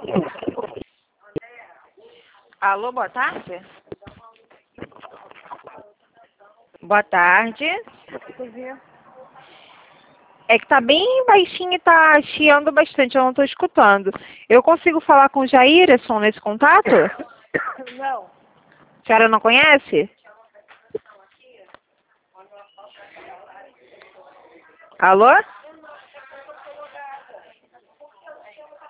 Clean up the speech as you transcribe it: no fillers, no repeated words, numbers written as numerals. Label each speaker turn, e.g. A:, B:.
A: Alô, boa tarde? Boa tarde. É que tá bem baixinho e tá chiando bastante, eu não tô escutando. Eu consigo falar com o Jairson nesse contato?
B: Não.
A: A senhora não conhece? Alô?